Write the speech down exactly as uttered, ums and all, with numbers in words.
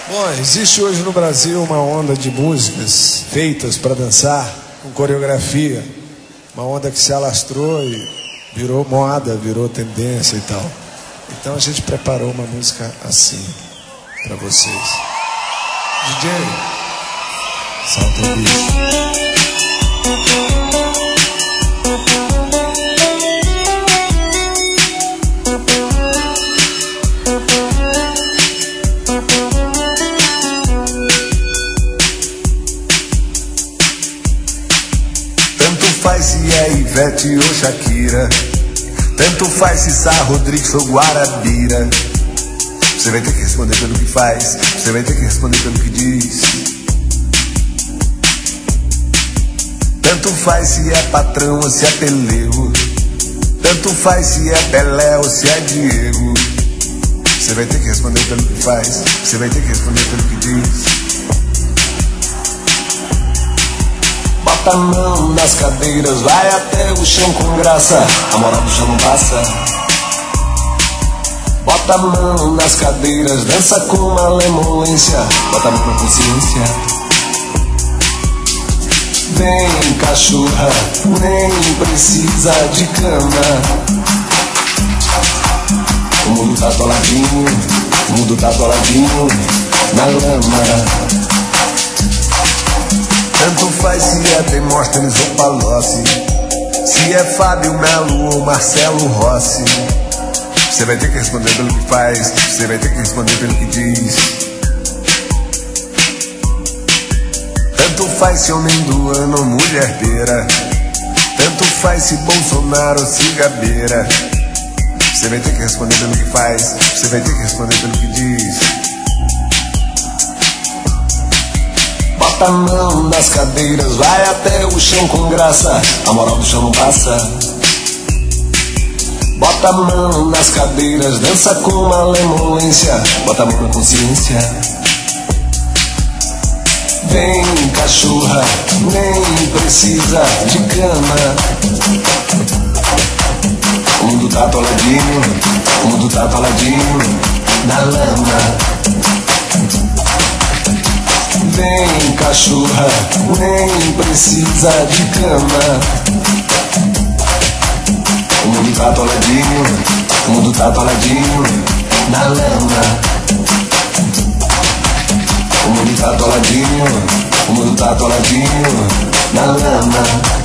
Bom, existe hoje no Brasil uma onda de músicas feitas para dançar, com coreografia. Uma onda que se alastrou e virou moda, virou tendência e tal. Então a gente preparou uma música assim para vocês. D J, solta o bicho. Faz se é Ivete ou Shakira, tanto faz se Sá Rodrigues ou Guarabira. Você vai ter que responder pelo que faz, você vai ter que responder pelo que diz. Tanto faz se é patrão ou se é pelego, tanto faz se é Pelé ou se é Diego. Você vai ter que responder pelo que faz, você vai ter que responder pelo que diz. Bota a mão nas cadeiras, vai até o chão com graça, a moral do chão não passa. Bota a mão nas cadeiras, dança com malemolência, bota a mão na consciência. Vem cachorra, nem precisa de cama. O mundo tá atoladinho, o mundo tá atoladinho na lama. Tanto faz se é Demóstenes ou Palocci, se é Fábio Melo ou Marcelo Rossi. Você vai ter que responder pelo que faz, você vai ter que responder pelo que diz. Tanto faz se homem do ano ou mulher beira, tanto faz se Bolsonaro ou se Gabeira. Você vai ter que responder pelo que faz, você vai ter que responder pelo que diz. Bota a mão nas cadeiras, vai até o chão com graça, a moral do chão não passa. Bota a mão nas cadeiras, dança com malemolência, bota a mão na consciência. Vem cachorra, nem precisa de cama. O mundo tá atoladinho, o mundo tá atoladinho na lama. Vem cachorra, nem precisa de cama. O mundo tá atoladinho, o mundo tá atoladinho na lama. O mundo tá atoladinho, o mundo tá atoladinho na lama.